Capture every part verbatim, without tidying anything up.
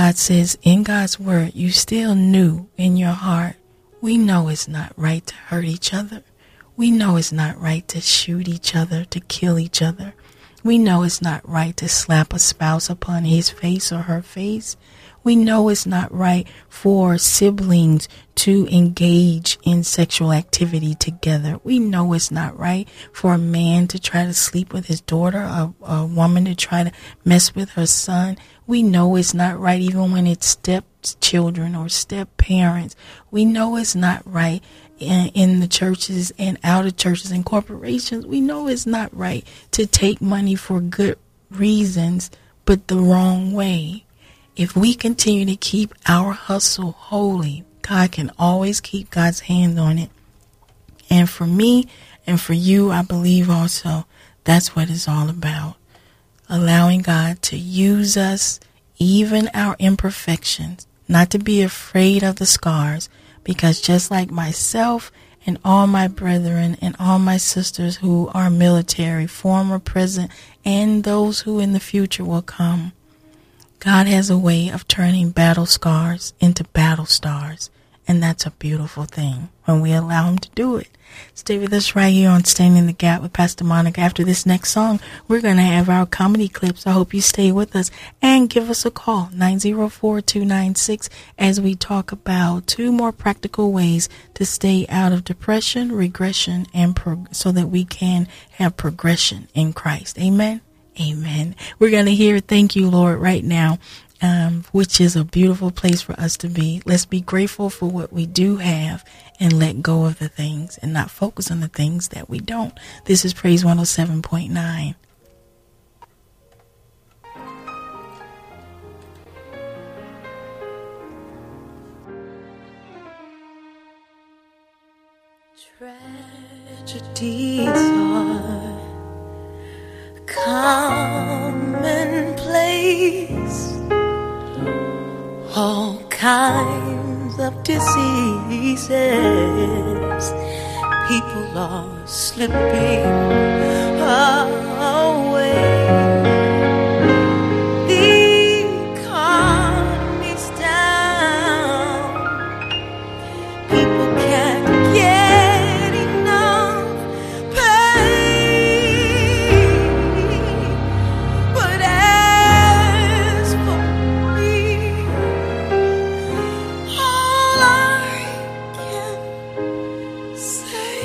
God says in God's word, you still knew in your heart, we know it's not right to hurt each other. We know it's not right to shoot each other, to kill each other. We know it's not right to slap a spouse upon his face or her face. We know it's not right for siblings to engage in sexual activity together. We know it's not right for a man to try to sleep with his daughter, a, a woman to try to mess with her son. We know it's not right even when it's stepchildren or step parents. We know it's not right in, in the churches and out of churches and corporations. We know it's not right to take money for good reasons, but the wrong way. If we continue to keep our hustle holy, God can always keep God's hand on it. And for me and for you, I believe also that's what it's all about. Allowing God to use us, even our imperfections, not to be afraid of the scars, because just like myself and all my brethren and all my sisters who are military, former, present, and those who in the future will come, God has a way of turning battle scars into battle stars. And that's a beautiful thing when we allow him to do it. Stay with us right here on Standing in the Gap with Pastor Monica. After this next song, we're going to have our comedy clips. I hope you stay with us and give us a call, nine zero four, two nine six, as we talk about two more practical ways to stay out of depression, regression, and prog- so that we can have progression in Christ. Amen. Amen. We're going to hear Thank You, Lord, right now, um, which is a beautiful place for us to be. Let's be grateful for what we do have and let go of the things and not focus on the things that we don't. This is Praise one oh seven point nine. Tragedies are commonplace, all kinds of diseases, people are slipping away, the economy's down, people can't get enough pay. But as for me, all I can say,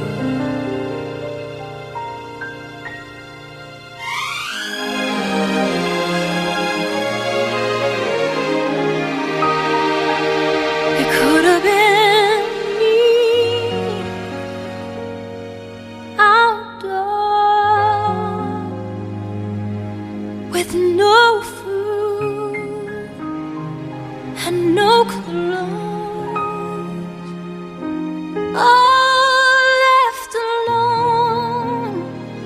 it could have been me outdoors with no food and no clothes, all left alone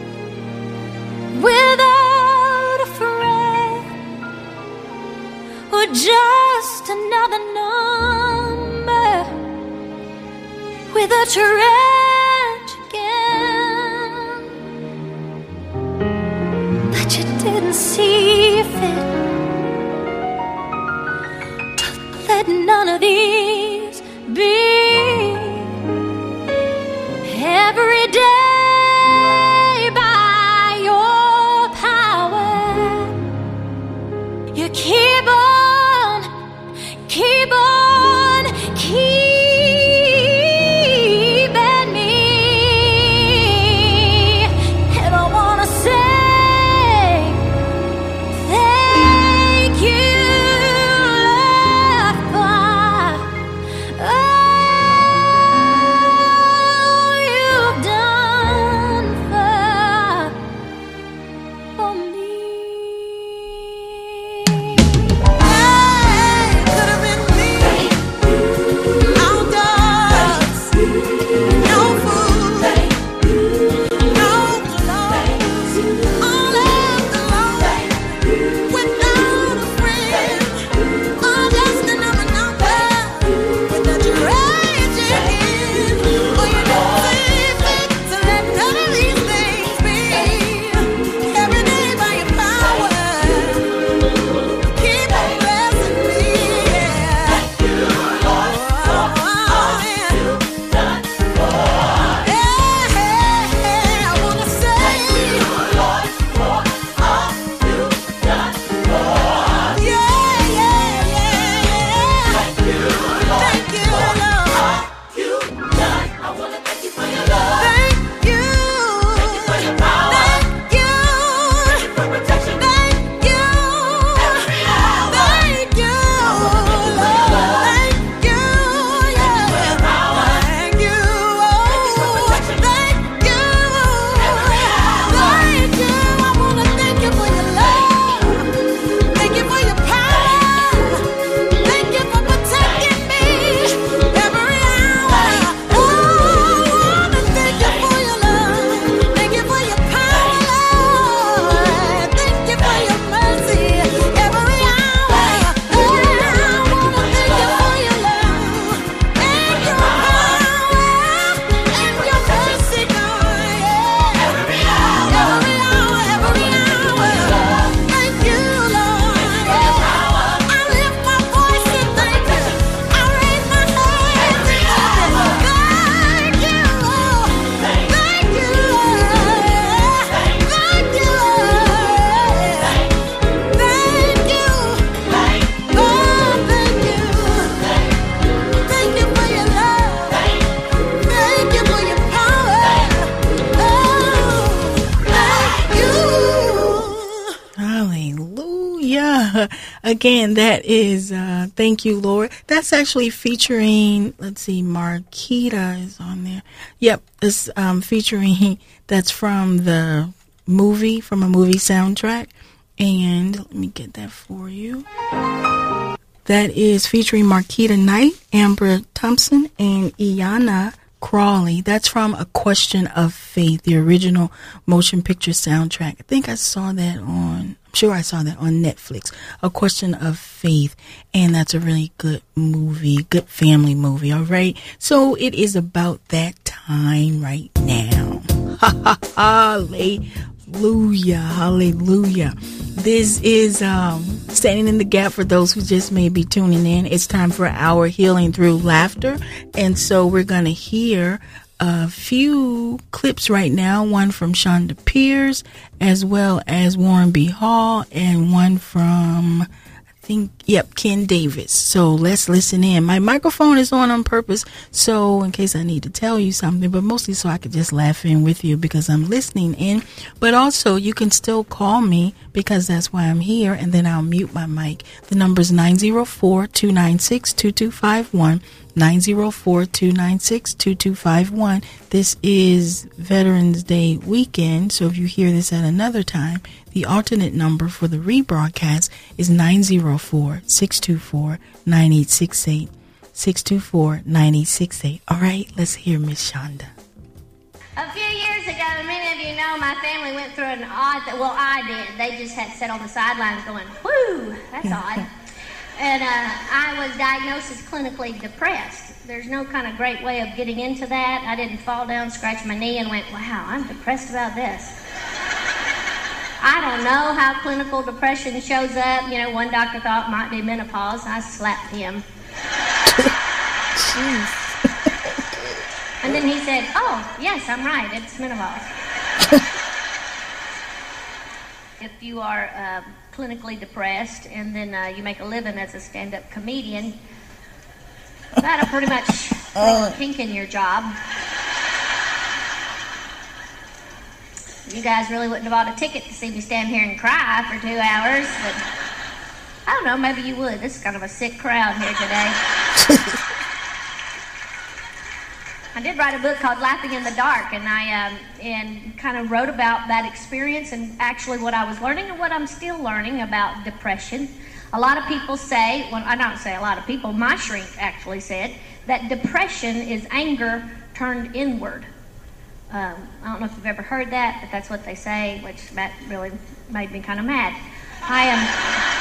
without a friend or just another number with a tragic end. But you didn't see fit to let none of these be. Every day by your power, you keep on, keep on, keeping me. And I wanna say thank you, Lord, for Again, that is, uh, Thank You, Lord. That's actually featuring, let's see, Marquita is on there. Yep, it's um, featuring, that's from the movie, from a movie soundtrack. And let me get that for you. That is featuring Marquita Knight, Amber Thompson, and Iana Crawley. That's from A Question of Faith, the original motion picture soundtrack. I think I saw that on, I'm sure I saw that on Netflix. A Question of Faith. And that's a really good movie, good family movie, all right? So it is about that time right now. Hallelujah, hallelujah. This is um, Standing in the Gap for those who just may be tuning in. It's time for our Healing Through Laughter. And so we're going to hear a few clips right now. One from Shonda Pierce, as well as Warren B. Hall, and one from, I think, yep, Ken Davis. So let's listen in. My microphone is on on purpose, so in case I need to tell you something, but mostly so I could just laugh in with you because I'm listening in. But also, you can still call me because that's why I'm here, and then I'll mute my mic. The number is nine zero four, two nine six, two two five one, nine zero four, two nine six, two two five one. This is Veterans Day weekend, so if you hear this at another time, the alternate number for the rebroadcast is nine zero four, six two four, nine eight six eight, six two four, nine eight six eight. All right, let's hear Miss Shonda. A few years ago, many of you know my family went through an odd, th- well, I did. They just had to sit on the sidelines going, whoo, that's odd. And uh, I was diagnosed as clinically depressed. There's no kind of great way of getting into that. I didn't fall down, scratch my knee, and went, wow, I'm depressed about this. I don't know how clinical depression shows up. You know, one doctor thought it might be menopause. I slapped him. Jeez. And then he said, oh, yes, I'm right, it's menopause. If you are uh, clinically depressed and then uh, you make a living as a stand-up comedian, that'll pretty much throw a kink in your job. You guys really wouldn't have bought a ticket to see me stand here and cry for two hours, but I don't know, maybe you would. This is kind of a sick crowd here today. I did write a book called Laughing in the Dark, and I um, and kind of wrote about that experience and actually what I was learning and what I'm still learning about depression. A lot of people say, well, I don't say a lot of people, my shrink actually said, that depression is anger turned inward. Um, I don't know if you've ever heard that, but that's what they say, which that really made me kind of mad. I am...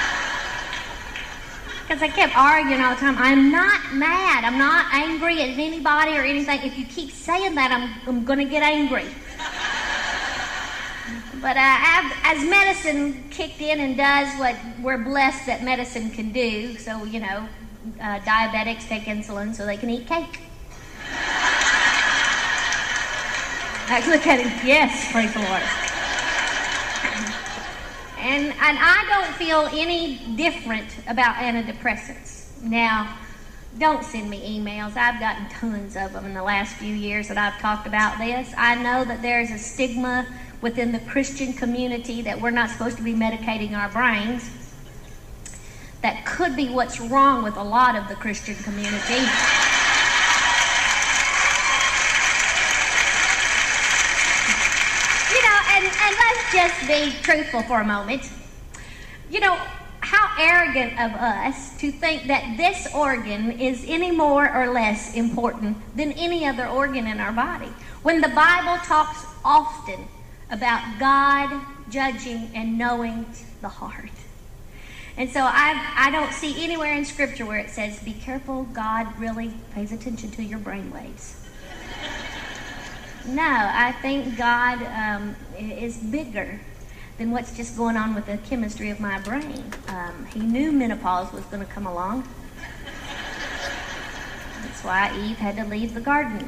Because I kept arguing all the time, I'm not mad, I'm not angry at anybody or anything. If you keep saying that, I'm, I'm going to get angry. But uh, as medicine kicked in and does what we're blessed that medicine can do, so, you know, uh, diabetics take insulin so they can eat cake. Actually, kidding. Yes, praise the Lord. And, and I don't feel any different about antidepressants. Now, don't send me emails. I've gotten tons of them in the last few years that I've talked about this. I know that there's a stigma within the Christian community that we're not supposed to be medicating our brains. That could be what's wrong with a lot of the Christian community. And, and let's just be truthful for a moment. You know, how arrogant of us to think that this organ is any more or less important than any other organ in our body. When the Bible talks often about God judging and knowing the heart. And so I, I don't see anywhere in Scripture where it says, be careful, God really pays attention to your brainwaves. No, I think God um, is bigger than what's just going on with the chemistry of my brain. Um, he knew menopause was going to come along. That's why Eve had to leave the garden.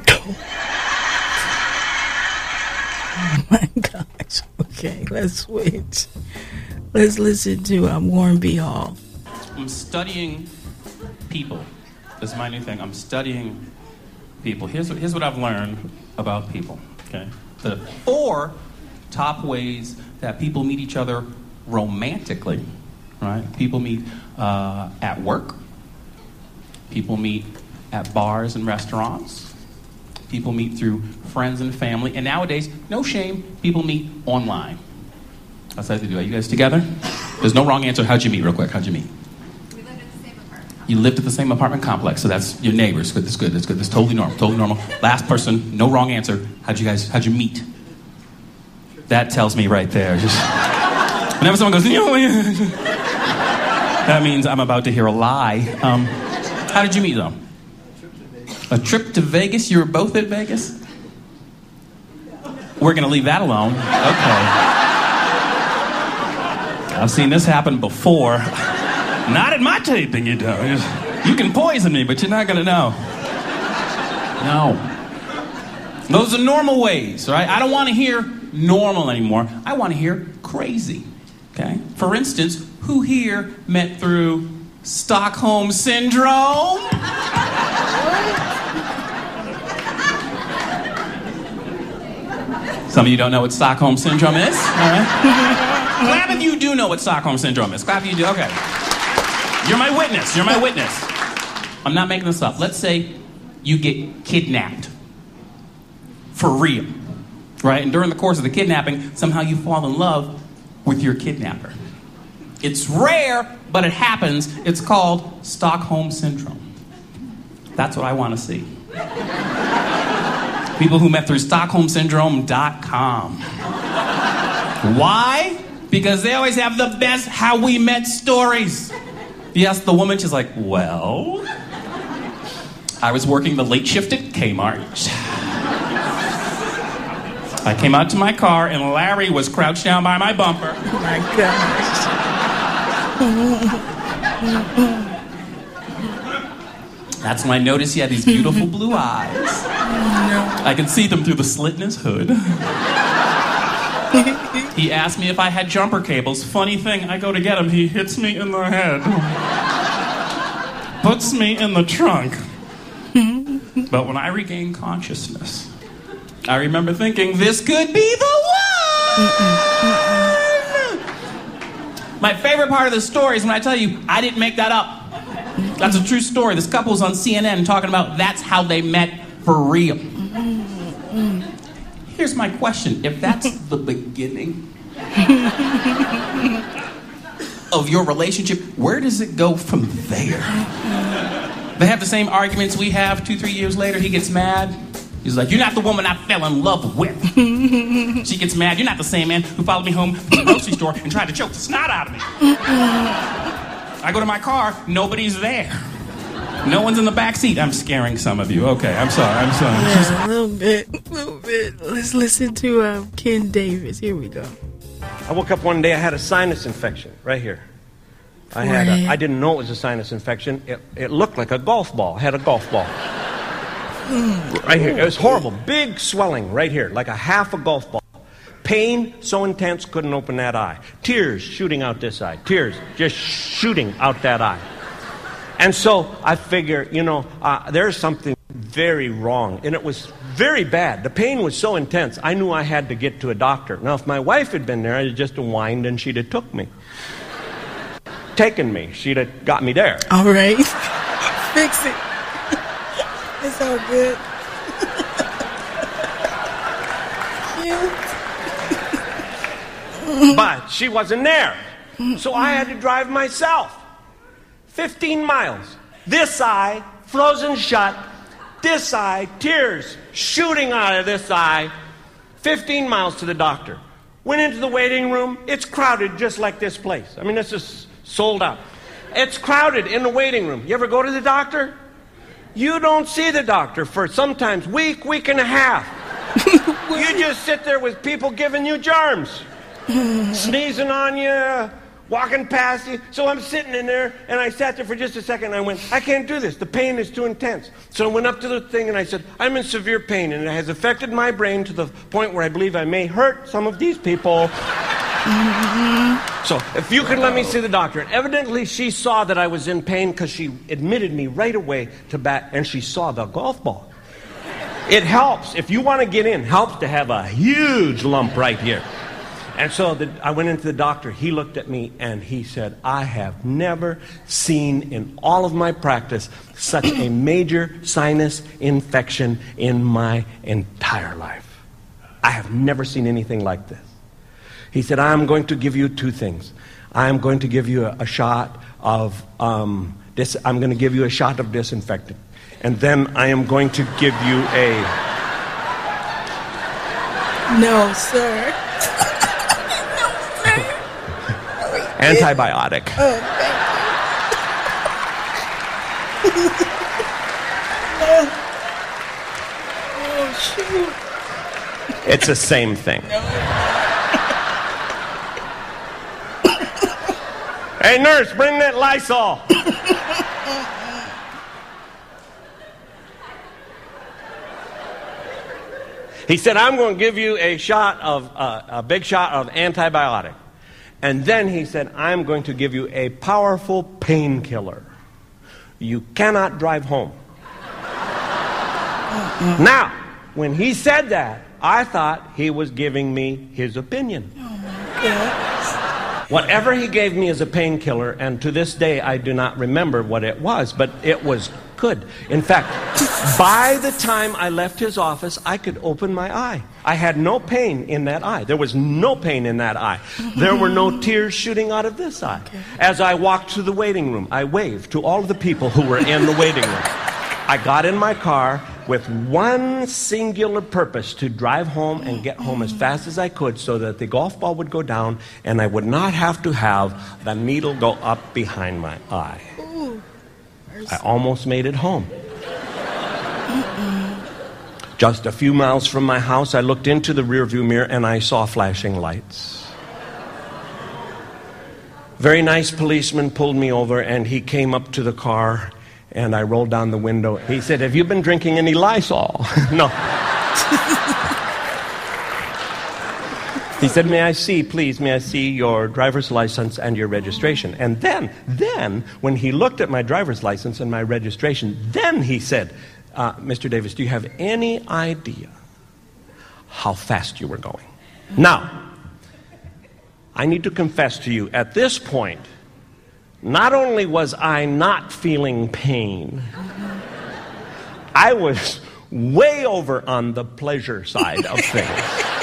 Oh my gosh. Okay, let's switch. Let's listen to um, Warren B. Hall. I'm studying people. This is my new thing. I'm studying people. Here's what, here's what I've learned about people, okay? The four top ways that people meet each other romantically right? People meet uh, at work. People meet at bars and restaurants. People meet through friends and family. And nowadays, no shame, people meet online. That's how they do it. Are you guys together? There's no wrong answer. How'd you meet, real quick? How'd you meet? We lived at the same apartment complex. You lived at the same apartment complex, so that's your neighbors. Good, that's good, that's good. That's totally normal, totally normal. Last person, no wrong answer. How'd you guys, how'd you meet? That tells me right there. Just whenever someone goes, you know, that means I'm about to hear a lie. Um, how did you meet, though? A trip to Vegas? You were both at Vegas? We're going to leave that alone. Okay. I've seen this happen before. Not at my taping, you don't. You can poison me, but you're not going to know. No. Those are normal ways, right? I don't want to hear normal anymore. I want to hear crazy. Okay? For instance, who here met through Stockholm Syndrome? Some of you don't know what Stockholm Syndrome is. All right. Clap if you do know what Stockholm Syndrome is. Clap if you do. Okay. You're my witness. You're my witness. I'm not making this up. Let's say you get kidnapped. For real. Right? And during the course of the kidnapping, somehow you fall in love with your kidnapper. It's rare, but it happens. It's called Stockholm Syndrome. That's what I want to see. People who met through Stockholm Syndrome dot com. Why? Because they always have the best how we met stories. You ask the woman, she's like, well, I was working the late shift at Kmart. I came out to my car and Larry was crouched down by my bumper. Oh my gosh. That's when I noticed he had these beautiful blue eyes. No. I could see them through the slit in his hood. He asked me if I had jumper cables. Funny thing, I go to get him, he hits me in the head. Puts me in the trunk. But when I regained consciousness, I remember thinking, this could be the one! My favorite part of the story is when I tell you, I didn't make that up. That's a true story. This couple was on C N N talking about that's how they met for real. Here's my question. If that's the beginning of your relationship, where does it go from there? They have the same arguments we have two, three years later. He gets mad. He's like, you're not the woman I fell in love with. She gets mad. You're not the same man who followed me home from the grocery store and tried to choke the snot out of me. I go to my car. Nobody's there. No one's in the back seat. I'm scaring some of you. Okay, I'm sorry. I'm sorry. Yeah, a little bit, a little bit. Let's listen to um, Ken Davis. Here we go. I woke up one day, I had a sinus infection right here. I had a, I didn't know it was a sinus infection. It, it looked like a golf ball. I had a golf ball. Right here. It was horrible. Big swelling right here, like a half a golf ball. Pain so intense, couldn't open that eye. Tears shooting out this eye. Tears just shooting out that eye. And so I figure, you know, uh, there's something very wrong. And it was very bad. The pain was so intense, I knew I had to get to a doctor. Now, if my wife had been there, I'd just have whined and she'd have took me. Taken me. She'd have got me there. All right. Fix it. It's all good. But she wasn't there. So I had to drive myself. fifteen miles. This eye, frozen shut. This eye, tears shooting out of this eye. fifteen miles to the doctor. Went into the waiting room. It's crowded just like this place. I mean, this is sold out. It's crowded in the waiting room. You ever go to the doctor? You don't see the doctor for sometimes week, week and a half. You just sit there with people giving you germs. Sneezing on you, walking past you. So I'm sitting in there, and I sat there for just a second, and I went, I can't do this. The pain is too intense. So I went up to the thing, and I said, I'm in severe pain, and it has affected my brain to the point where I believe I may hurt some of these people. So if you could let me see the doctor. And evidently, she saw that I was in pain because she admitted me right away to bat, and she saw the golf ball. It helps. If you want to get in, helps to have a huge lump right here. And so the, I went into the doctor. He looked at me and he said, I have never seen in all of my practice such a major sinus infection in my entire life. I have never seen anything like this. He said, I'm going to give you two things. I'm going to give you a, a shot of um, this. I'm going to give you a shot of disinfectant. And then I am going to give you a... No, sir. antibiotic. Oh, thank you. Oh, shoot. It's the same thing. Hey, nurse, bring that Lysol. He said, I'm going to give you a shot of, uh, a big shot of antibiotic. And then he said, I'm going to give you a powerful painkiller. You cannot drive home. Uh-uh. Now, when he said that, I thought he was giving me his opinion. Oh, my God. Whatever he gave me as a painkiller, and to this day I do not remember what it was, but it was good. In fact, by the time I left his office, I could open my eye. I had no pain in that eye. There was no pain in that eye. There were no tears shooting out of this eye. As I walked to the waiting room, I waved to all of the people who were in the waiting room. I got in my car with one singular purpose, to drive home and get home as fast as I could so that the golf ball would go down and I would not have to have the needle go up behind my eye. I almost made it home. Just a few miles from my house, I looked into the rearview mirror and I saw flashing lights. Very nice policeman pulled me over and he came up to the car and I rolled down the window. He said, have you been drinking any Lysol? No. He said, may I see, please, may I see your driver's license and your registration? And then, then, when he looked at my driver's license and my registration, then he said, uh, Mister Davis, do you have any idea how fast you were going? Now, I need to confess to you, at this point, not only was I not feeling pain, I was way over on the pleasure side of things.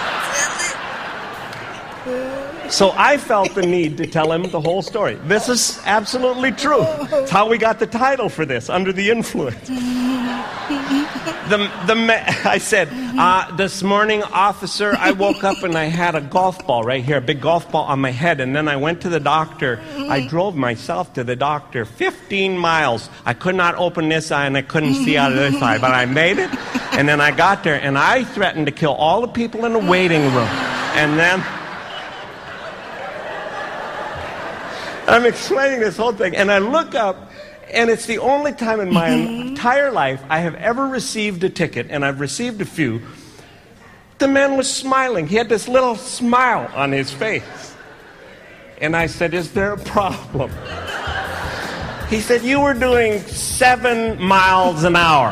So I felt the need to tell him the whole story. This is absolutely true. It's how we got the title for this, Under the Influence. The, the, I said, uh, this morning, officer, I woke up and I had a golf ball right here, a big golf ball on my head, and then I went to the doctor. I drove myself to the doctor fifteen miles. I could not open this eye and I couldn't see out of this eye, but I made it, and then I got there, and I threatened to kill all the people in the waiting room. And then I'm explaining this whole thing, and I look up, and it's the only time in my entire life I have ever received a ticket, and I've received a few. The man was smiling. He had this little smile on his face. And I said, is there a problem? He said, you were doing seven miles an hour.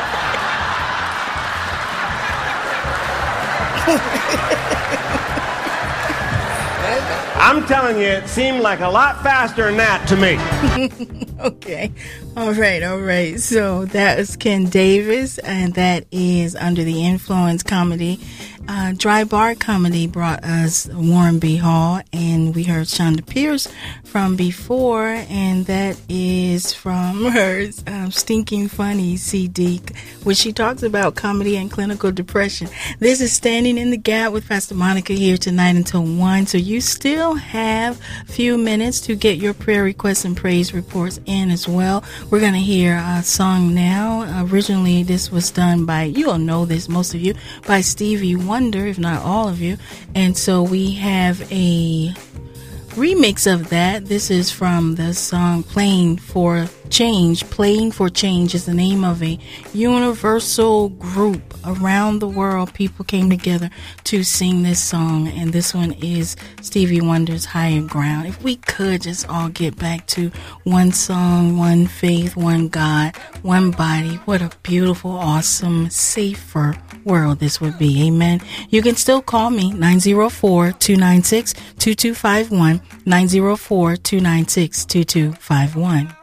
I'm telling you, it seemed like a lot faster than that to me. Okay. All right. All right. So that is Ken Davis, and that is Under the Influence comedy. Uh, Dry Bar Comedy brought us Warren B. Hall, and we heard Shonda Pierce from before, and that is from her um, Stinking Funny C D, which she talks about comedy and clinical depression. This is Standing in the Gap with Pastor Monica here tonight until one, so you still have a few minutes to get your prayer requests and praise reports in as well. We're going to hear a song now. Originally, this was done by, you'll know this, most of you, by Stevie Wonder, if not all of you. And so we have a remix of that. This is from the song Playing for Change, Playing for Change is the name of a universal group around the world. People came together to sing this song, and this one is Stevie Wonder's Higher Ground. If we could just all get back to one song, one faith, one God, one body, what a beautiful, awesome, safer world this would be. Amen. You can still call me, nine oh four, two nine six, two two five one, nine oh four, two nine six, two two five one.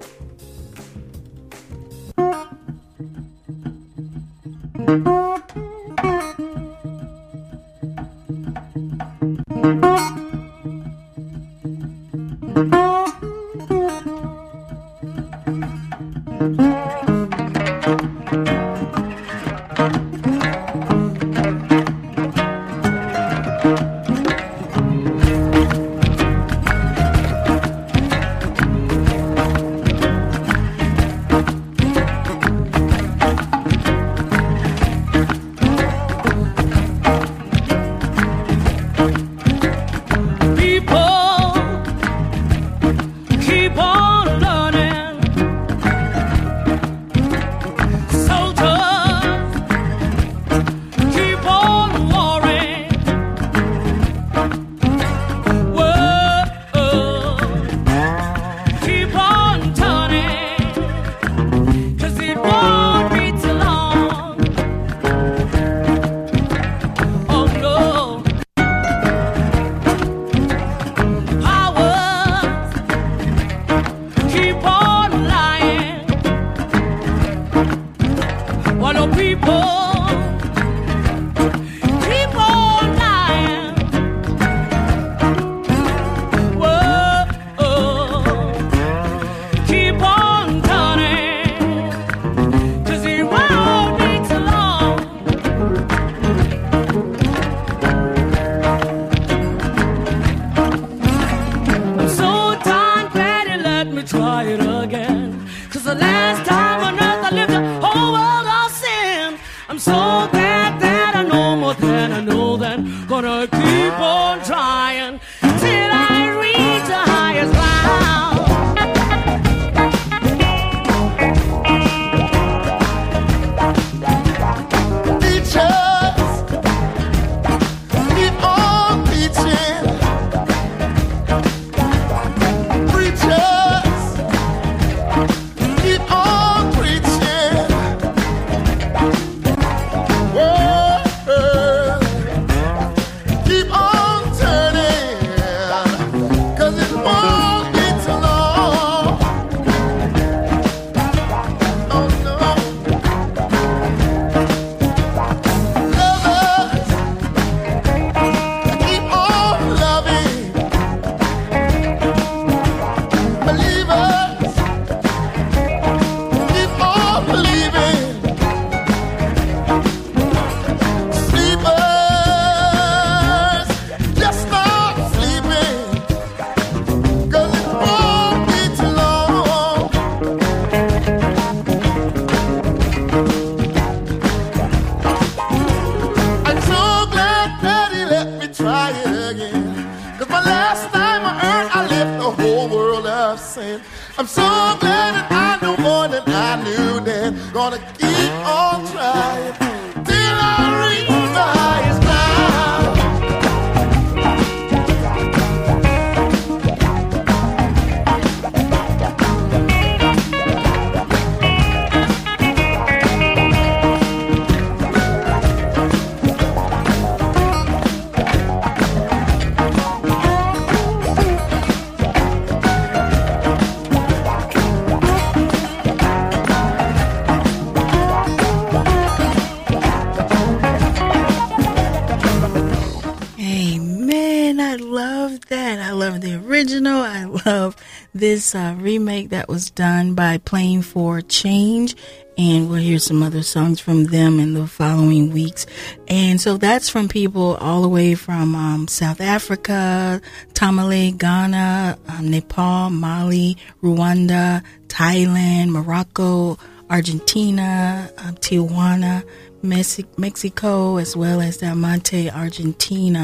This uh, remake that was done by Playing for Change, and we'll hear some other songs from them in the following weeks. And so that's from people all the way from um, South Africa, Tamale, Ghana, um, Nepal, Mali, Rwanda, Thailand, Morocco, Argentina, um, Tijuana, Mexico, as well as Del Monte, Argentina.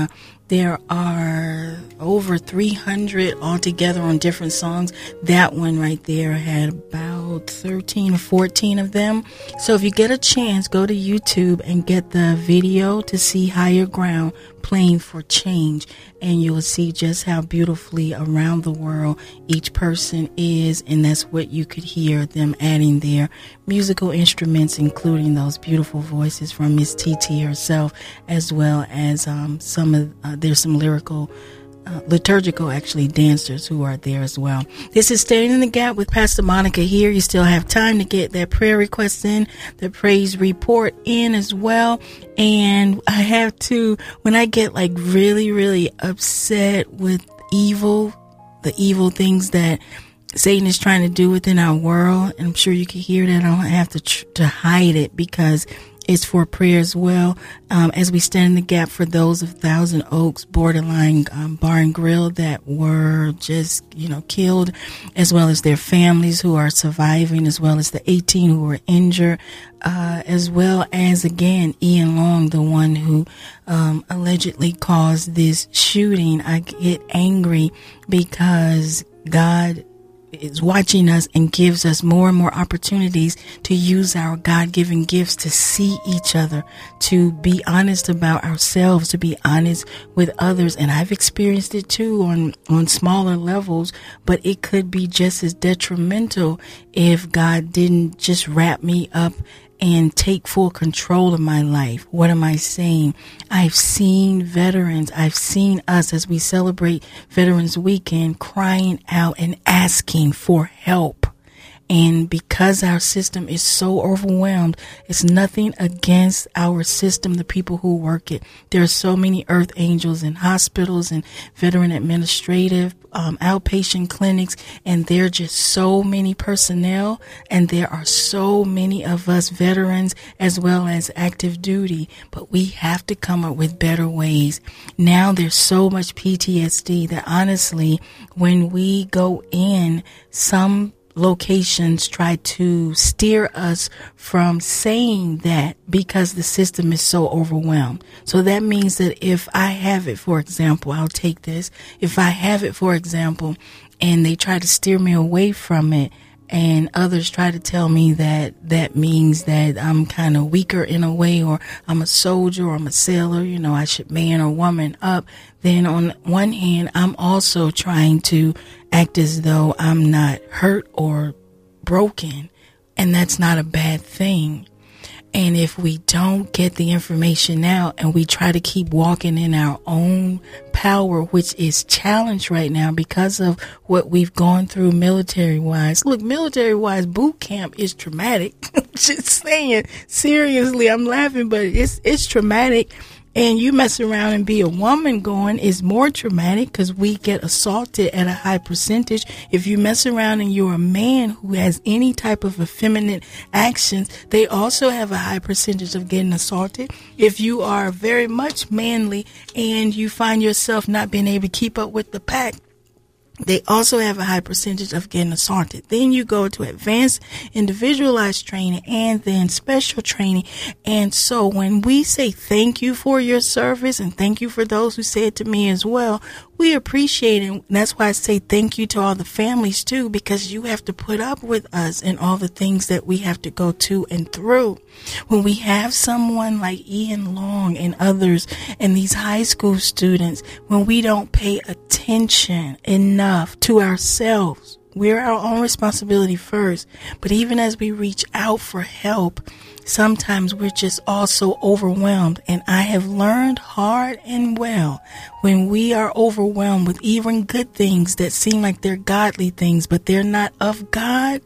There are over three hundred altogether on different songs. That one right there had about thirteen or fourteen of them. So if you get a chance, go to YouTube and get the video to see Higher Ground playing for change, and you'll see just how beautifully around the world each person is, and that's what you could hear them adding their musical instruments, including those beautiful voices from Miss T T herself, as well as um, some of uh, there's some lyrical Uh, liturgical actually dancers who are there as well. This is Standing in the Gap with Pastor Monica here. You still have time to get that prayer request in, the praise report in as well. And I have to, when I get like really, really upset with evil, the evil things that Satan is trying to do within our world, and I'm sure you can hear that, I don't have to tr- to hide it, because it's for prayer as well. Um, as we stand in the gap for those of Thousand Oaks Borderline um, Bar and Grill that were just, you know, killed, as well as their families who are surviving, as well as the eighteen who were injured, uh, as well as, again, Ian Long, the one who um, allegedly caused this shooting. I get angry because God is watching us and gives us more and more opportunities to use our God-given gifts to see each other, to be honest about ourselves, to be honest with others. And I've experienced it too on, on smaller levels, but it could be just as detrimental if God didn't just wrap me up and take full control of my life. What am I saying? I've seen veterans, I've seen us as we celebrate Veterans Weekend crying out and asking for help. And because our system is so overwhelmed, it's nothing against our system, the people who work it. There are so many earth angels in hospitals and veteran administrative um, outpatient clinics, and there are just so many personnel, and there are so many of us veterans as well as active duty, but we have to come up with better ways. Now there's so much P T S D that honestly, when we go in, some locations try to steer us from saying that because the system is so overwhelmed. So that means that if I have it, for example, I'll take this. If I have it, for example, and they try to steer me away from it, and others try to tell me that that means that I'm kind of weaker in a way, or I'm a soldier, or I'm a sailor, you know, I should man or woman up, then on one hand, I'm also trying to act as though I'm not hurt or broken, and that's not a bad thing. And if we don't get the information out and we try to keep walking in our own power, which is challenged right now because of what we've gone through military-wise. Look, military-wise, boot camp is traumatic. Just saying, seriously, I'm laughing, but it's it's traumatic. And you mess around and be a woman going is more traumatic because we get assaulted at a high percentage. If you mess around and you're a man who has any type of effeminate actions, they also have a high percentage of getting assaulted. If you are very much manly and you find yourself not being able to keep up with the pack, they also have a high percentage of getting assaulted. Then you go to advanced individualized training and then special training. And so when we say thank you for your service, and thank you for those who say it to me as well, we appreciate it. And that's why I say thank you to all the families too, because you have to put up with us and all the things that we have to go to and through. When we have someone like Ian Long and others and these high school students, when we don't pay attention enough to ourselves, we're our own responsibility first. But even as we reach out for help, sometimes we're just also overwhelmed. And I have learned hard and well, when we are overwhelmed with even good things that seem like they're godly things, but they're not of God,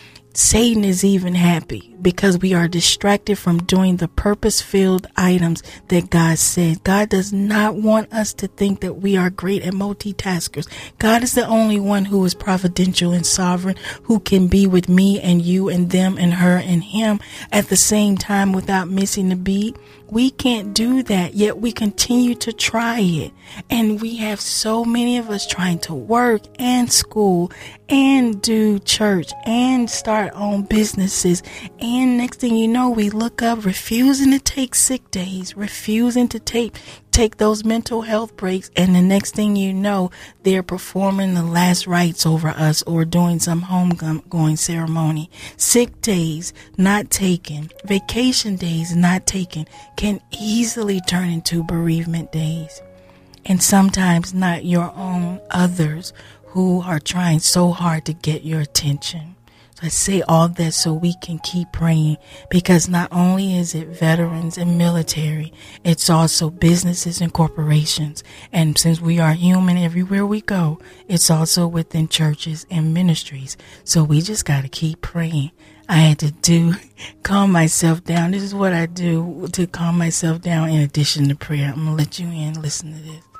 Satan is even happy because we are distracted from doing the purpose-filled items that God said. God does not want us to think that we are great at multitaskers. God is the only one who is providential and sovereign, who can be with me and you and them and her and him at the same time without missing a beat. We can't do that, yet we continue to try it. And we have so many of us trying to work and school and do church and start own businesses. And next thing you know, we look up refusing to take sick days, refusing to take take those mental health breaks, and the next thing you know, they're performing the last rites over us or doing some homegoing ceremony. Sick days not taken, vacation days not taken can easily turn into bereavement days. And sometimes not your own, others who are trying so hard to get your attention. So I say all that so we can keep praying, because not only is it veterans and military, it's also businesses and corporations. And since we are human everywhere we go, it's also within churches and ministries. So we just got to keep praying. I had to do, calm myself down. This is what I do to calm myself down in addition to prayer. I'm going to let you in. Listen to this.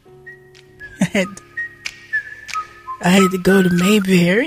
I had to, I had to go to Mayberry.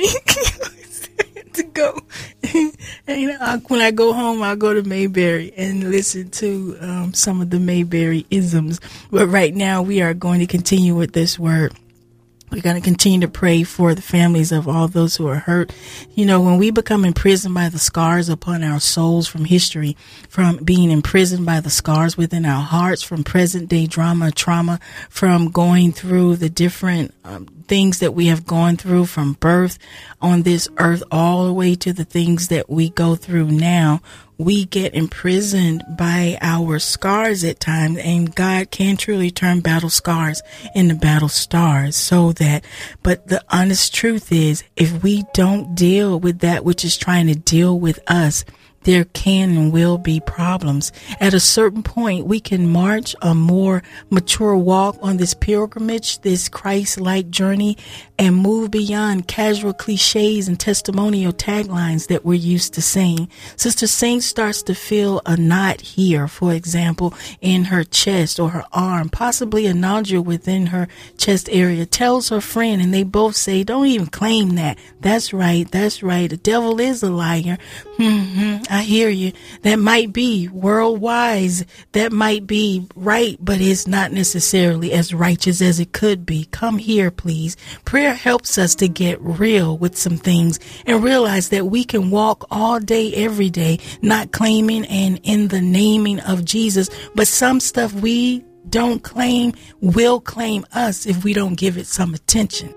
to go and, you know, I, when I go home, I'll go to Mayberry and listen to um, some of the Mayberry isms. But right now we are going to continue with this word. We're going to continue to pray for the families of all those who are hurt. You know, when we become imprisoned by the scars upon our souls from history, from being imprisoned by the scars within our hearts, from present day drama, trauma, from going through the different um, things that we have gone through from birth on this earth all the way to the things that we go through now, we get imprisoned by our scars at times, and God can truly turn battle scars into battle stars. So that, but the honest truth is, if we don't deal with that which is trying to deal with us, there can and will be problems. At a certain point, we can march a more mature walk on this pilgrimage, this Christ-like journey, and move beyond casual cliches and testimonial taglines that we're used to saying. Sister Saint starts to feel a knot here, for example, in her chest or her arm, possibly a nodule within her chest area, tells her friend, and they both say, don't even claim that. That's right. That's right. The devil is a liar. Mm-hmm. I hear you. That might be world-wise. That might be right, but it's not necessarily as righteous as it could be. Come here, please. Prayer helps us to get real with some things and realize that we can walk all day, every day, not claiming and in the naming of Jesus, but some stuff we don't claim will claim us if we don't give it some attention.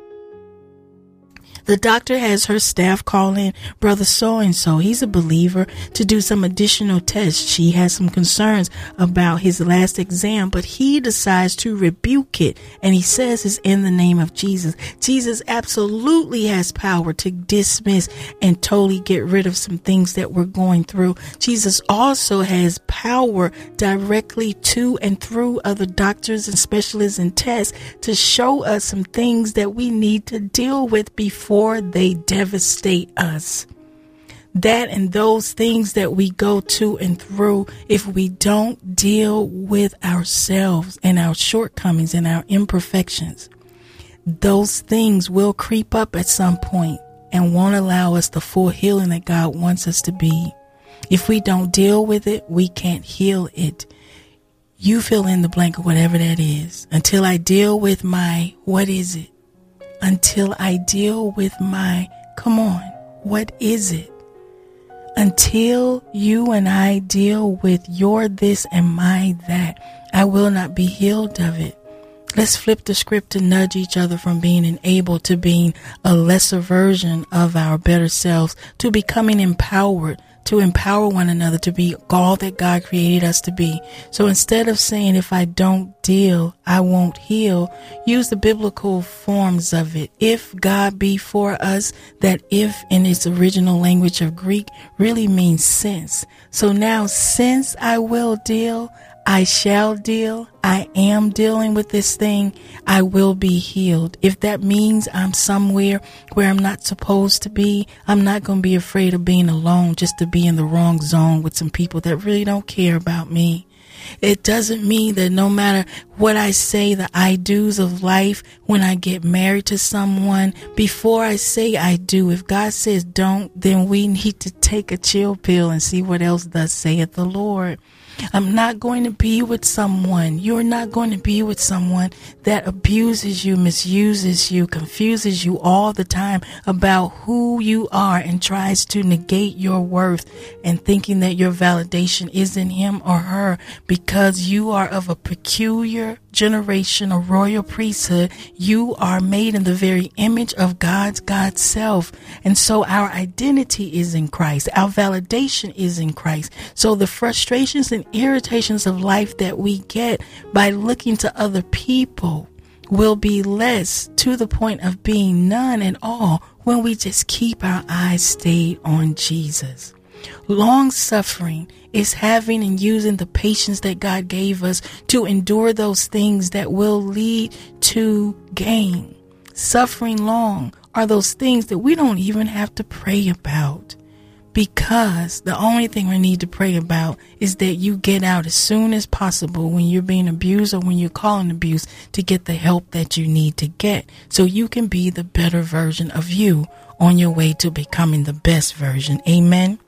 The doctor has her staff call in brother so-and-so. He's a believer, to do some additional tests. She has some concerns about his last exam, but he decides to rebuke it. And he says it's in the name of Jesus. Jesus absolutely has power to dismiss and totally get rid of some things that we're going through. Jesus also has power directly to and through other doctors and specialists and tests to show us some things that we need to deal with before they devastate us. That and those things that we go to and through, if we don't deal with ourselves and our shortcomings and our imperfections, those things will creep up at some point and won't allow us the full healing that God wants us to be. If we don't deal with it, we can't heal it. You fill in the blank of whatever that is. Until I deal with my, what is it? Until I deal with my, come on, what is it? Until you and I deal with your this and my that, I will not be healed of it. Let's flip the script to nudge each other from being enabled to being a lesser version of our better selves, to becoming empowered, to empower one another to be all that God created us to be. So instead of saying, if I don't deal, I won't heal, use the biblical forms of it. If God be for us, that if in its original language of Greek really means since. So now, since I will deal, I shall deal, I am dealing with this thing, I will be healed. If that means I'm somewhere where I'm not supposed to be, I'm not going to be afraid of being alone just to be in the wrong zone with some people that really don't care about me. It doesn't mean that no matter what I say, the I do's of life, when I get married to someone, before I say I do, if God says don't, then we need to take a chill pill and see what else thus saith the Lord. I'm not going to be with someone. You're not going to be with someone that abuses you, misuses you, confuses you all the time about who you are and tries to negate your worth and thinking that your validation is in him or her because you are of a peculiar peculiar generation, a royal priesthood. You are made in the very image of God's God's self. And so our identity is in Christ. Our validation is in Christ. So the frustrations and irritations of life that we get by looking to other people will be less, to the point of being none at all, when we just keep our eyes stayed on Jesus. Long suffering is having and using the patience that God gave us to endure those things that will lead to gain. Suffering long are those things that we don't even have to pray about, because the only thing we need to pray about is that you get out as soon as possible when you're being abused or when you're calling abuse, to get the help that you need to get, so you can be the better version of you on your way to becoming the best version. Amen.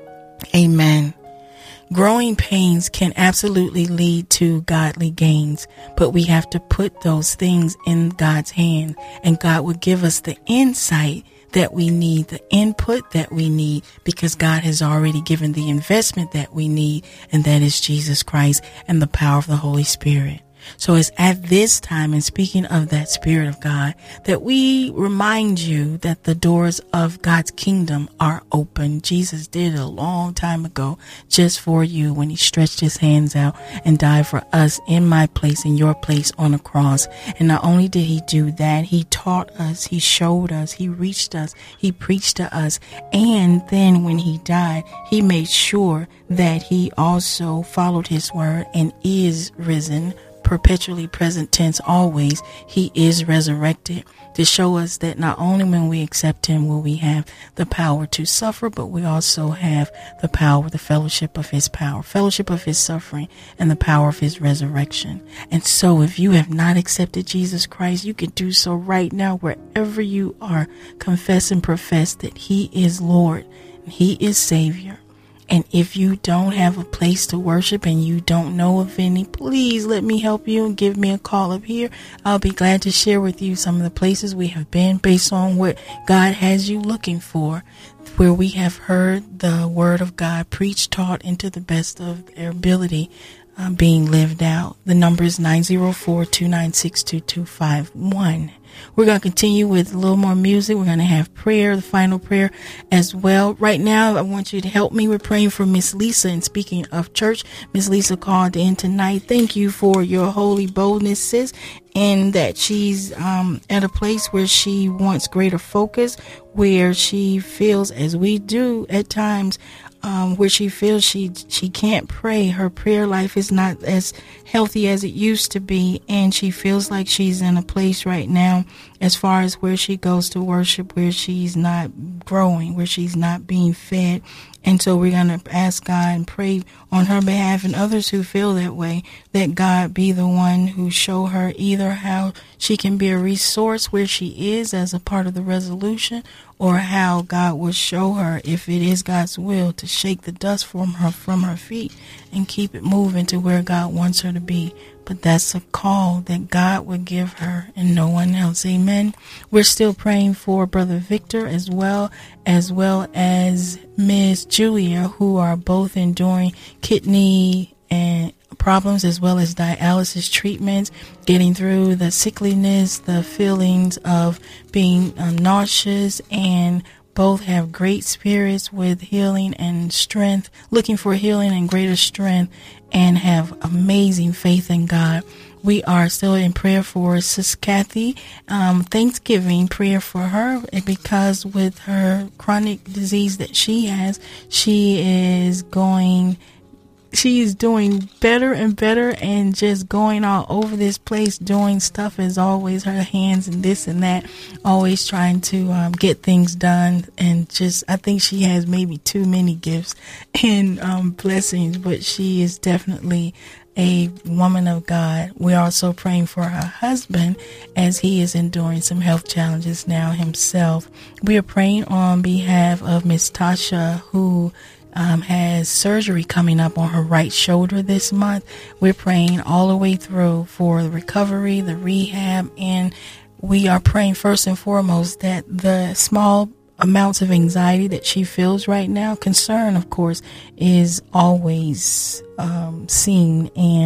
Amen. Growing pains can absolutely lead to godly gains, but we have to put those things in God's hand, and God will give us the insight that we need, the input that we need, because God has already given the investment that we need, and that is Jesus Christ and the power of the Holy Spirit. So it's at this time, and speaking of that Spirit of God, that we remind you that the doors of God's kingdom are open. Jesus did it a long time ago just for you, when he stretched his hands out and died for us in my place, in your place, on a cross. And not only did he do that, he taught us, he showed us, he reached us, he preached to us. And then when he died, he made sure that he also followed his word and is risen, perpetually present tense, always. He is resurrected, to show us that not only when we accept him will we have the power to suffer, but we also have the power, the fellowship of his power, fellowship of his suffering, and the power of his resurrection. And so if you have not accepted Jesus Christ, you can do so right now, wherever you are. Confess and profess that he is Lord and he is Savior. And if you don't have a place to worship and you don't know of any, please let me help you and give me a call up here. I'll be glad to share with you some of the places we have been based on what God has you looking for, where we have heard the word of God preached, taught into the best of their ability, uh, being lived out. The number is nine zero four, two nine six, two two five one. We're going to continue with a little more music. We're going to have prayer, the final prayer as well. Right now, I want you to help me. We're praying for Miss Lisa. And speaking of church, Miss Lisa called in tonight. Thank you for your holy boldness, sis, and that she's um, at a place where she wants greater focus, where she feels, as we do at times, Um, where she feels she she can't pray. Her prayer life is not as healthy as it used to be, and she feels like she's in a place right now, as far as where she goes to worship, where she's not growing, where she's not being fed. And so we're going to ask God and pray on her behalf and others who feel that way, that God be the one who show her either how she can be a resource where she is as a part of the resolution, or how God will show her, if it is God's will, to shake the dust from her from her feet and keep it moving to where God wants her to be. But that's a call that God would give her and no one else. Amen. We're still praying for Brother Victor as well, as well as Miss Julia, who are both enduring kidney and problems as well as dialysis treatments, getting through the sickliness, the feelings of being uh, nauseous, and both have great spirits with healing and strength, looking for healing and greater strength, and have amazing faith in God. We are still in prayer for Sis Kathy, um, Thanksgiving prayer for her, because with her chronic disease that she has, she is going She's doing better and better, and just going all over this place, doing stuff as always, her hands and this and that, always trying to um, get things done. And just, I think she has maybe too many gifts and um, blessings, but she is definitely a woman of God. We're also praying for her husband, as he is enduring some health challenges now himself. We are praying on behalf of Miss Tasha, who Um, has surgery coming up on her right shoulder this month. We're praying all the way through for the recovery, the rehab, and we are praying first and foremost that the small amounts of anxiety that she feels right now, concern, of course, is always um, seen and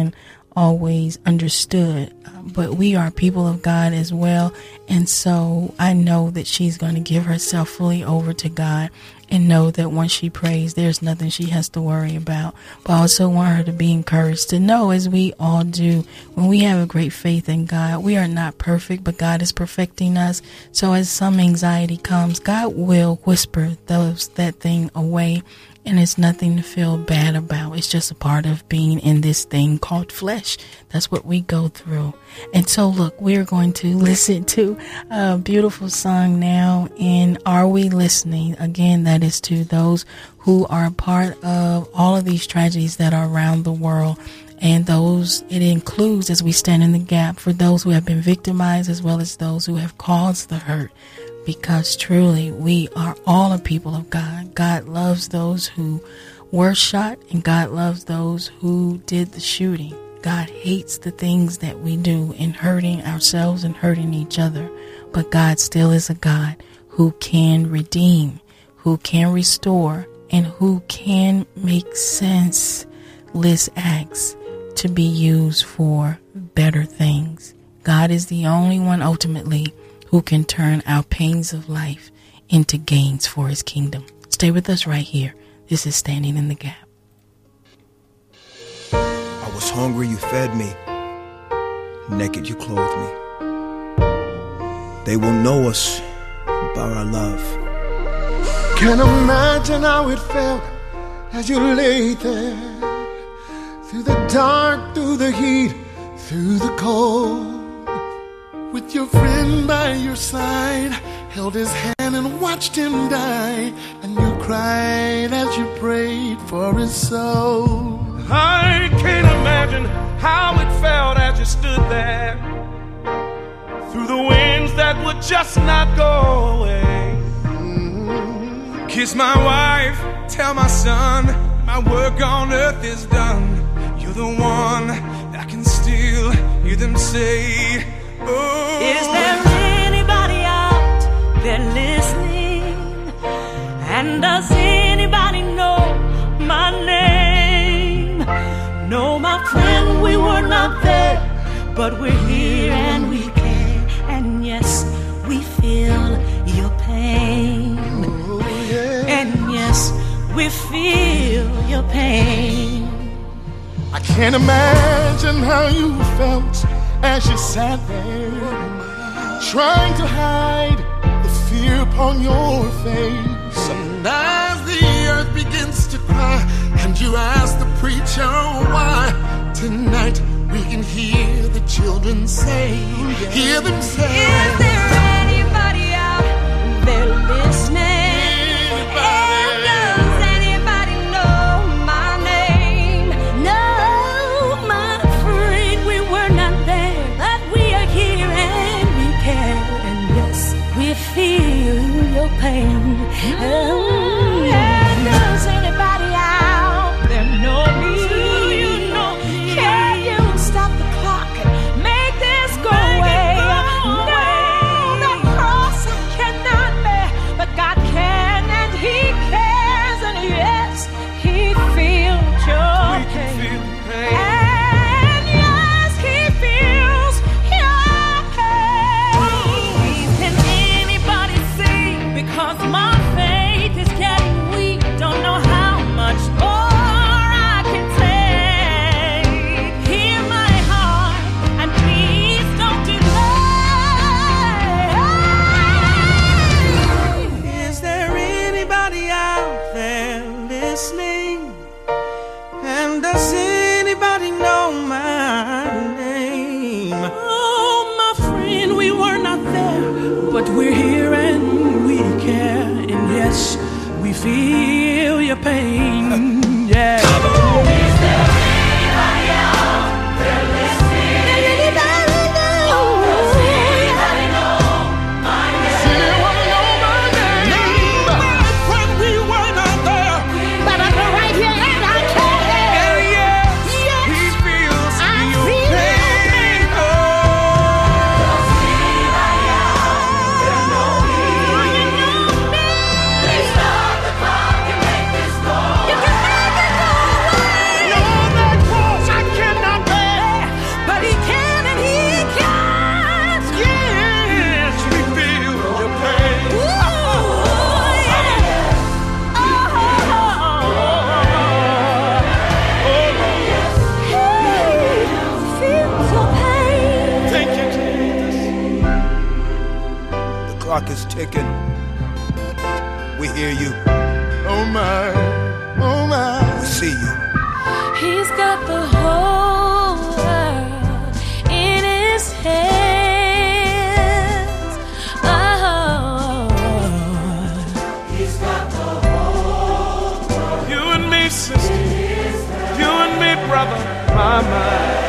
always understood. But we are people of God as well. And so I know that she's going to give herself fully over to God and know that once she prays, there's nothing she has to worry about. But I also want her to be encouraged to know, as we all do, when we have a great faith in God, we are not perfect, but God is perfecting us. So as some anxiety comes, God will whisper those that thing away. And it's nothing to feel bad about. It's just a part of being in this thing called flesh. That's what we go through. And so, look, we're going to listen to a beautiful song now. And Are We Listening? Again, that is to those who are a part of all of these tragedies that are around the world. And those, it includes, as we stand in the gap, for those who have been victimized as well as those who have caused the hurt. Because truly, we are all a people of God. God loves those who were shot, and God loves those who did the shooting. God hates the things that we do in hurting ourselves and hurting each other. But God still is a God who can redeem, who can restore, and who can make senseless acts to be used for better things. God is the only one ultimately who can turn our pains of life into gains for his kingdom. Stay with us right here. This is Standing in the Gap. I was hungry, you fed me. Naked, you clothed me. They will know us by our love. Can't imagine how it felt as you lay there, through the dark, through the heat, through the cold. With your friend by your side, held his hand and watched him die. And you cried as you prayed for his soul. I can't imagine how it felt as you stood there, through the winds that would just not go away. Mm-hmm. Kiss my wife, tell my son, my work on earth is done. You're the one that can still hear them say, oh. Is there anybody out there listening? And does anybody know my name? No, my friend, we were not there, but we're here and we care. And yes, we feel your pain. Oh, yeah. And yes, we feel your pain. I can't imagine how you felt as you sat there, trying to hide the fear upon your face. And as the earth begins to cry, and you ask the preacher why, tonight we can hear the children say, hear them say, is there anybody out there listening? And does anybody know my name? No, my friend, we were not there, but we are here and we care. And yes, we feel your pain. Oh, and does anybody out there know me? Do you know me? Can you stop the clock and make this go away? No, the cross I cannot bear, but God can and He cares. And yes, He feels your We can pain. feel the pain. And yes, He feels your pain. Can anybody see? Because my faith is getting weak. Don't know how much more I can take. Hear my heart and please don't delay. Is there anybody out there listening? And does anybody know my name? Oh, my friend, we were not there, but we're here and we care. And yes, we feel your pain. Yeah. You can make it go away. sister. You and me, brother, my, my.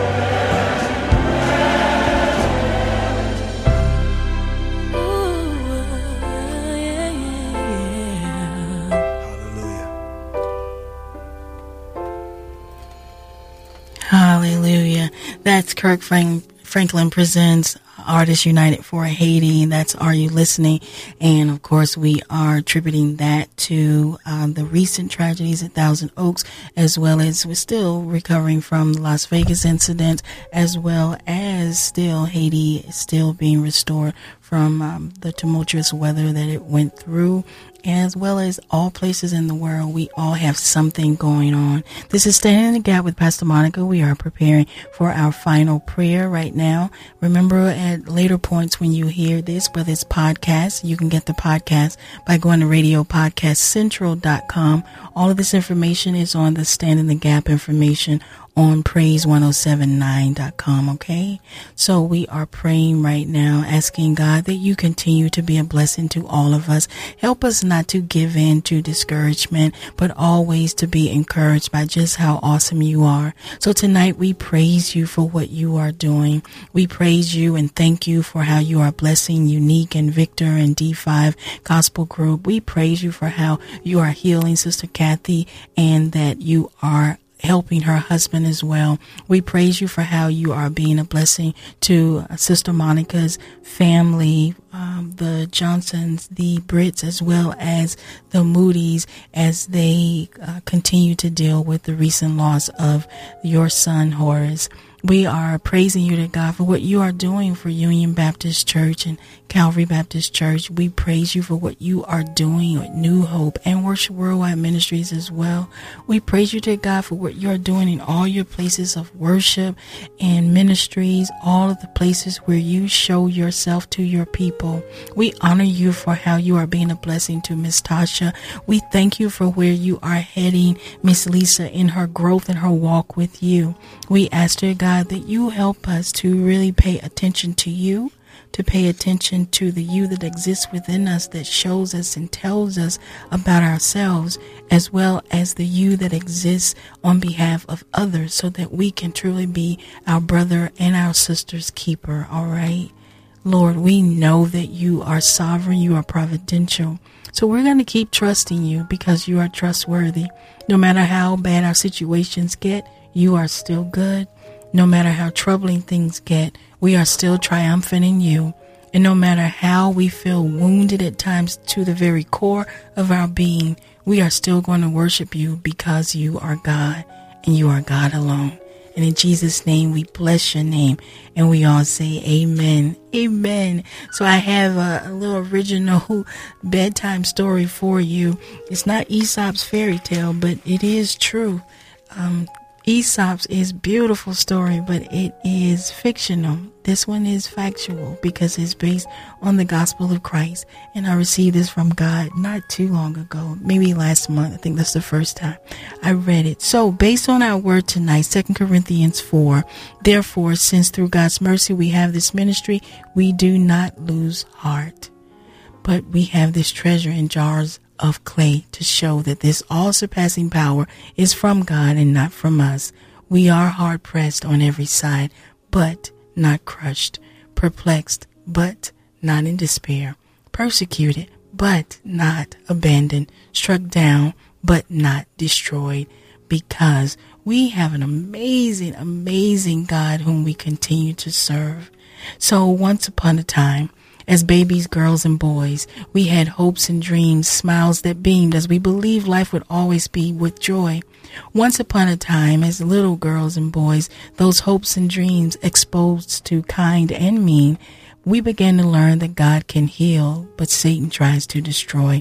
Hallelujah. That's Kirk Frank- Franklin Presents Artists United for Haiti. That's Are You Listening? And of course, we are attributing that to um, the recent tragedies at Thousand Oaks, as well as we're still recovering from the Las Vegas incident, as well as still Haiti still being restored from um, the tumultuous weather that it went through. As well as all places in the world, we all have something going on. This is Standing in the Gap with Pastor Monica. We are preparing for our final prayer right now. Remember, at later points when you hear this, whether it's podcast, you can get the podcast by going to radio podcast central dot com. All of this information is on the Stand in the Gap information on praise ten seventy-nine dot com, okay? So we are praying right now, asking God that you continue to be a blessing to all of us. Help us not to give in to discouragement, but always to be encouraged by just how awesome you are. So tonight we praise you for what you are doing. We praise you and thank you for how you are blessing Unique and Victor and D five Gospel Group. We praise you for how you are healing Sister Kathy and that you are helping her husband as well. We praise you for how you are being a blessing to Sister Monica's family, um, the Johnsons, the Brits, as well as the Moody's, as they uh, continue to deal with the recent loss of your son, Horace. We are praising you to God for what you are doing for Union Baptist Church and Calvary Baptist Church. We praise you for what you are doing with New Hope and Worship Worldwide Ministries as well. We praise you to God for what you are doing in all your places of worship and ministries, all of the places where you show yourself to your people. We honor you for how you are being a blessing to Miss Tasha. We thank you for where you are heading Miss Lisa in her growth and her walk with you. We ask, dear God, that you help us to really pay attention to you, to pay attention to the you that exists within us, that shows us and tells us about ourselves, as well as the you that exists on behalf of others, so that we can truly be our brother and our sister's keeper. All right, Lord, we know that you are sovereign, you are providential. So we're going to keep trusting you because you are trustworthy. No matter how bad our situations get, you are still good. No matter how troubling things get, we are still triumphant in you. And no matter how we feel wounded at times to the very core of our being, we are still going to worship you because you are God and you are God alone. And in Jesus' name, we bless your name. And we all say amen. Amen. So I have a, a little original bedtime story for you. It's not Aesop's fairy tale, but it is true. Um, Aesop's is beautiful story, but it is fictional. This one is factual because it's based on the gospel of Christ. And I received this from God not too long ago, maybe last month. I think that's the first time I read it. So based on our word tonight, Second Corinthians four, therefore, since through God's mercy we have this ministry, we do not lose heart, but we have this treasure in jars of clay to show that this all-surpassing power is from God and not from us. We are hard-pressed on every side, but not crushed, perplexed, but not in despair, persecuted, but not abandoned, struck down, but not destroyed, because we have an amazing, amazing God whom we continue to serve. So once upon a time, as babies, girls, and boys, we had hopes and dreams, smiles that beamed as we believed life would always be with joy. Once upon a time, as little girls and boys, those hopes and dreams exposed to kind and mean, we began to learn that God can heal, but Satan tries to destroy.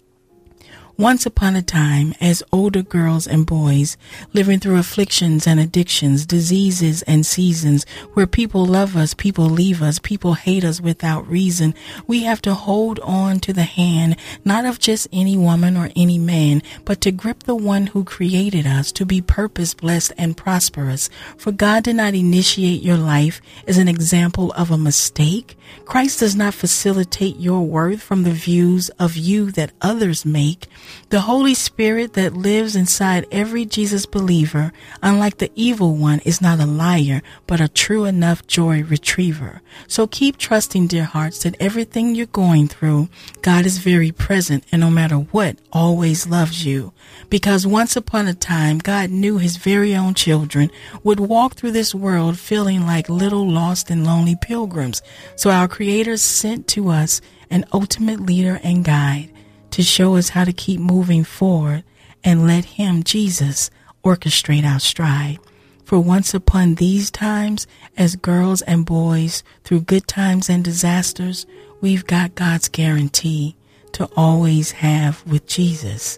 Once upon a time, as older girls and boys, living through afflictions and addictions, diseases and seasons, where people love us, people leave us, people hate us without reason, we have to hold on to the hand, not of just any woman or any man, but but to grip the one who created us to be purpose, blessed, and prosperous. For God did not initiate your life as an example of a mistake. Christ does not facilitate your worth from the views of you that others make. The Holy Spirit that lives inside every Jesus believer, unlike the evil one, is not a liar, but a true enough joy retriever. So keep trusting, dear hearts, that everything you're going through, God is very present, and no matter what, always loves you. Because once upon a time, God knew his very own children would walk through this world feeling like little lost and lonely pilgrims. So our Creator sent to us an ultimate leader and guide to show us how to keep moving forward and let him, Jesus, orchestrate our stride. For once upon these times, as girls and boys, through good times and disasters, we've got God's guarantee to always have with Jesus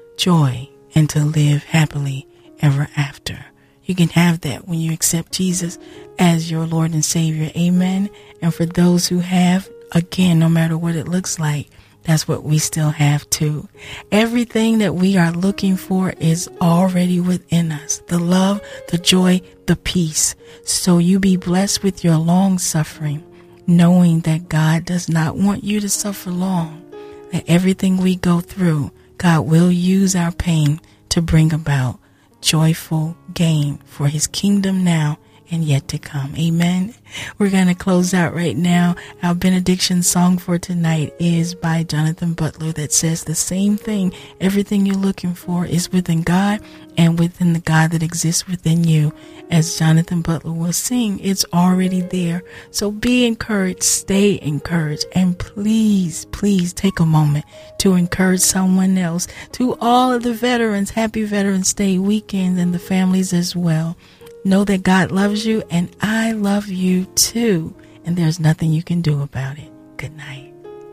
joy and to live happily ever after. You can have that when you accept Jesus as your Lord and Savior. Amen. And for those who have, again, no matter what it looks like, that's what we still have too. Everything that we are looking for is already within us. The love, the joy, the peace. So you be blessed with your long suffering, knowing that God does not want you to suffer long. That everything we go through, God will use our pain to bring about joyful gain for his kingdom now and yet to come. Amen. We're going to close out right now. Our benediction song for tonight is by Jonathan Butler that says the same thing. Everything you're looking for is within God and within the God that exists within you. As Jonathan Butler will sing, it's already there. So be encouraged, stay encouraged, and please, please take a moment to encourage someone else. To all of the veterans, happy Veterans Day weekend and the families as well. Know that God loves you and I love you too. And there's nothing you can do about it. Good night.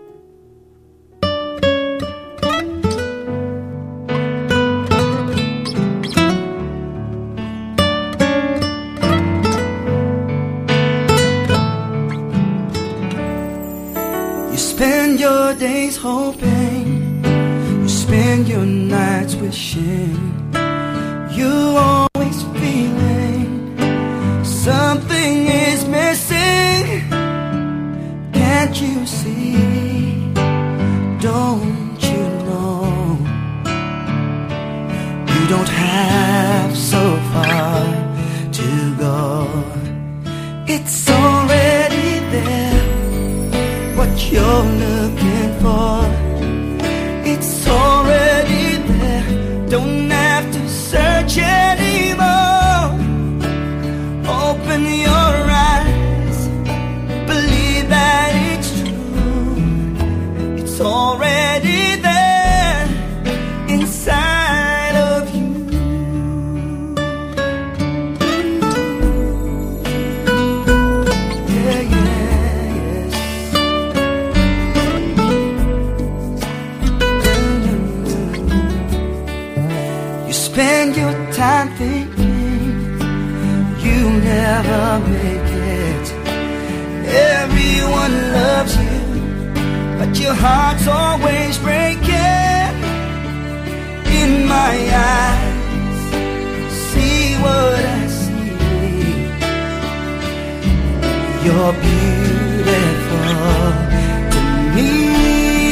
You spend your days hoping, you spend your nights wishing, you always feeling something is missing. Can't you see? Don't you know? You don't have so far to go. It's already there, what you're looking for. It's already there, don't have to search anymore. Open your eyes, believe that it's true. It's already there, inside of you. Yeah, yeah, yes. You spend your time thinking you never make it. Everyone loves you, but your heart's always breaking. In my eyes, see what I see. You're beautiful to me.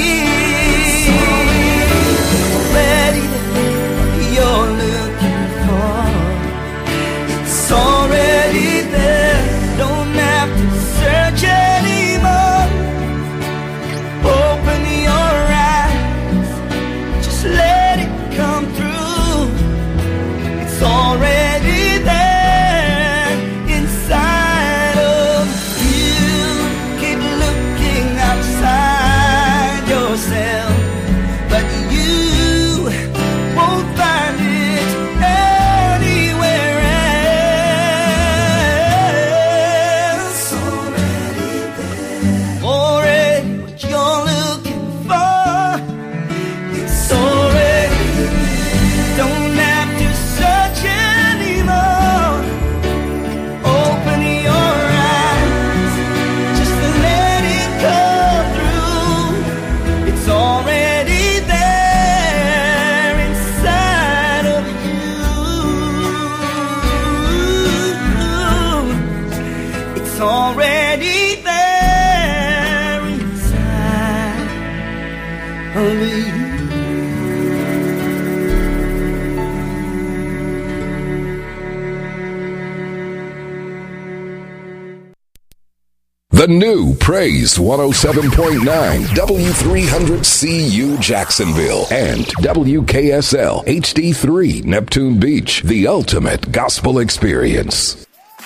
Already there, you're looking for. It's already there, don't have to search anymore. Open your eyes, just let it come through. It's already there, inside of you. The new Praise one oh seven point nine, W three hundred C U Jacksonville, and W K S L H D three Neptune Beach, the ultimate gospel experience.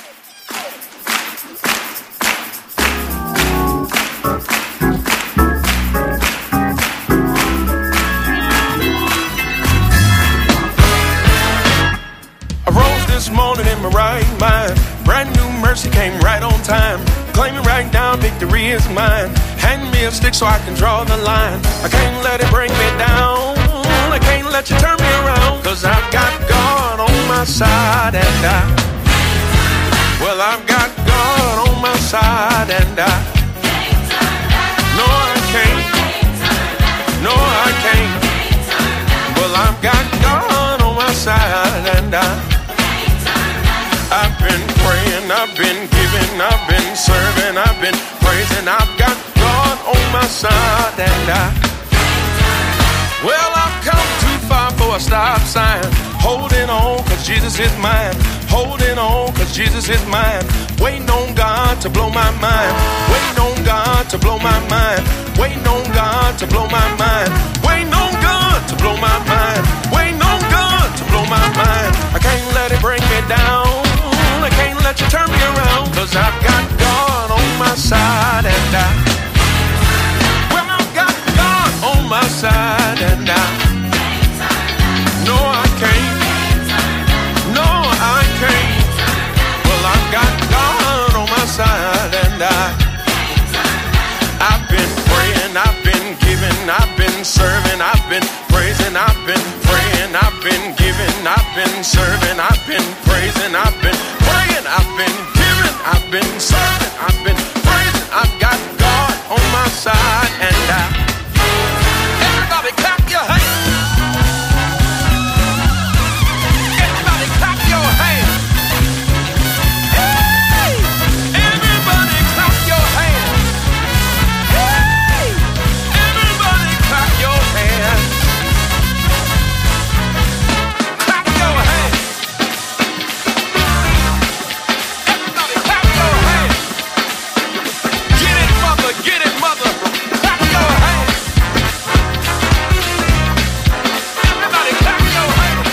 I rose this morning in my right mind. Brand new mercy came right on time. Claim it right now, victory is mine. Hand me a stick so I can draw the line. I can't let it bring me down. I can't let you turn me around. Cause I've got God on my side and I Well, I've got God on my side and I No, I can't No, I can't Well, I've got God on my side and I I've been praying, I've been giving, I've been serving, I've been praising. I've got God on my side and I Well, I've come too far for a stop sign. Holding on cause Jesus is mine. Holding on cause Jesus is mine. Waiting on God to blow my mind. Waiting on God to blow my mind. Waiting on God to blow my mind. Waiting on God to blow my mind. Waiting on God to blow my mind. I can't let it bring me down. I can't let you turn me around. Cause I've got God on my side and I Well, I've got God on my side and I No, I can't No, I can't Well, I've got God on my side and I I've been praying, I've been giving, I've been serving, I've been praising, I've been praying, I've been giving, I've been serving, I've been praising, I've been praying, I've been giving, I've been serving, I've been praising, I've got God on my side and I Everybody clap your hands. Everybody clap your hands. Hey! Everybody clap your hands. Hey! Everybody clap your hands. Clap your hands. Everybody clap your hands. Get it, mother, get it, mother. Clap your hands. Everybody clap your hands.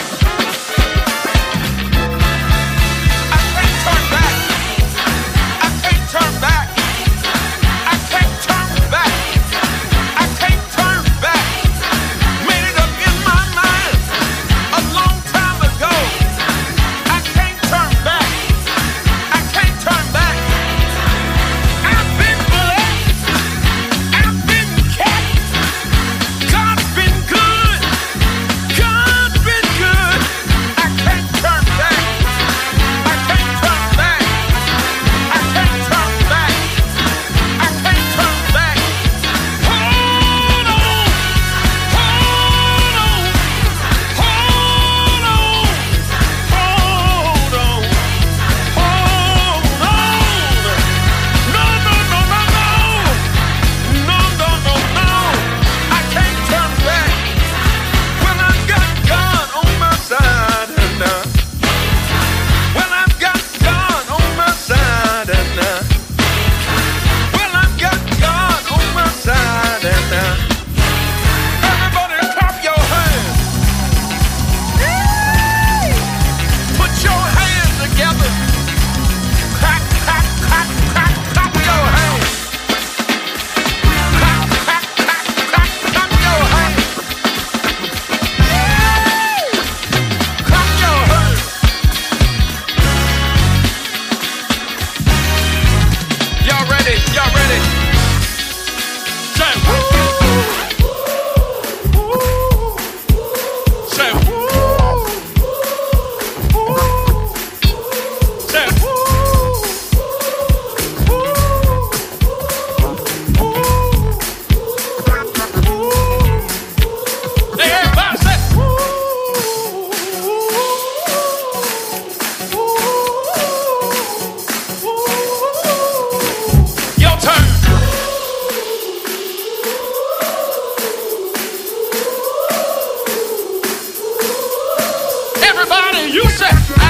I can't turn back. I can't turn back. I can't turn back. I can't turn back. Made it up in my mind a long time ago. I can't turn back. I can't turn back. I've been blessed. I've been kept. God's been good. God's been good. I can't turn back. I can't turn back. I can't turn back. I can't turn back. Hold on. Hold on. Hold on. Hold on. Hold on. No, no, no, no, no. No, no, no, no. I can't turn back. When I've got God on my side and uh, when I've got God on my side and uh, when I've got God on my side and uh, everybody clap your hands. Put your hands together. Clap, clap, clap, clap, clap your hands. Clap, clap, clap, clap, clap your hands. Clap your hands. Y'all ready? Y'all ready? Say woo. Say woo. Say woo. Everybody say woo. Your turn. Everybody, you say